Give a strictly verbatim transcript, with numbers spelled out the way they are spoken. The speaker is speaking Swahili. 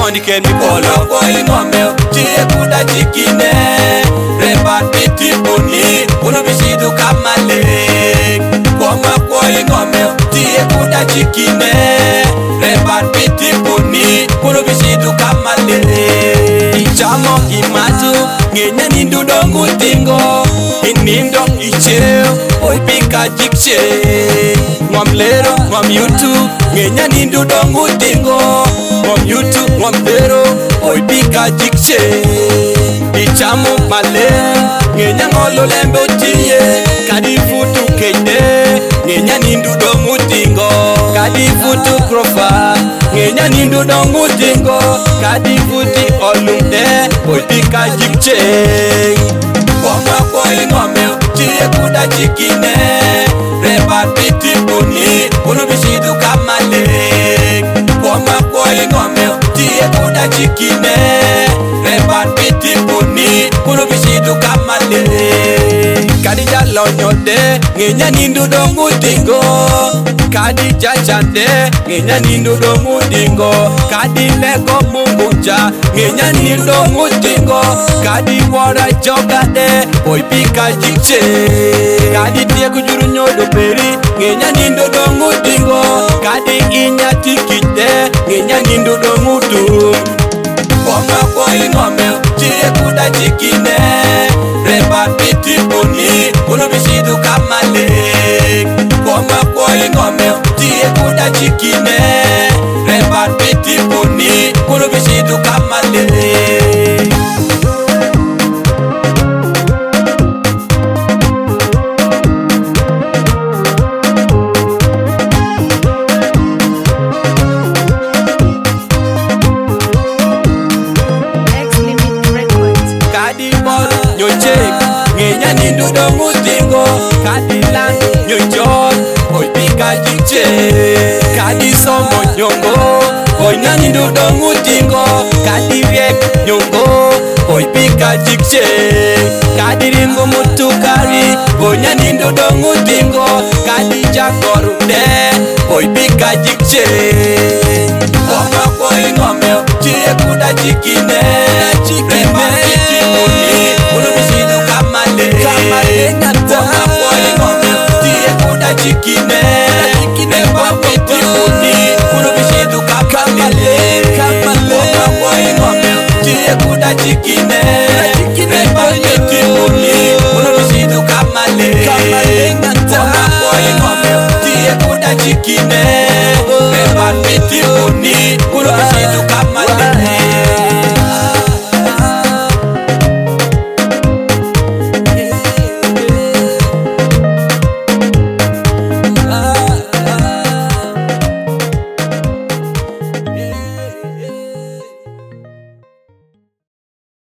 mondi ken mi polo Koi ngomel tie kuda chikine Rebat biti puni Uno bishidu kamale Koma koi ngomel tie kuda chikine Rebat biti puni Uno bishidu kamale Ichamo imatu Ngenya nindu dongu tingo Inindo icheo Oi pika jikche Ngom lero ngom yutu Ngenya nindu dongu tingo Ngom yutu ngom lero Oi pika jikche Ichamo male Ngenya ngolo lembe uchiye Kadi futu keide Ngenya nindu dongu tingo Kadi futu krofa Ngenya nindu dongu tingo Kadi futi olumde Oi pika jikche Koma koi ngomel Chie kuda chikine Rebat biti puni Uno bishidu kamale Koma koi ngomel Chie kuda chikine Rebat biti puni Uno bishidu kamale Kadi jalo nyode Ngenya nindu dongu tingo Kadi jachande Ngenya nindu dongu tingo Kadi lego mungunja Ngenya nindu dongu tingo Kadi wara jogade Oi pika jikche Kadi tie kujuru nyodo peri Ngenya nindu dongu tingo Kadi inya tikite Ngenya nindu dongu tu Koma koi ngomel Chie kuda chikine Rebat biti puni Uno bishidu kamale Koma koi ngomel Chie kuda chikine Rebat biti puni Uno bishidu kamale Ngenya nindu dongu tingo Kadi landu nyonjot Oi pika jikche Kadi somo nyongo Oi na nindu dongu tingo Kadi riek nyongo Oi pika jikche Kadi ringo mutukari Oi na nindu dongu tingo Kadi jakorunde Oi pika jikche Koma koi ngomel Chie kuda chikine Rema biti puni Uno bishidu kamale Kamale nyata Koma koi ngomel Chie kuda chikine Rema biti puni Uno bishidu kamale Koma koi ngomel Chie kuda chikine Rema biti puni Uno bishidu kamale Kamale nyata Koma koi ngomel Chie kuda chikine Rema biti puni Uno bishidu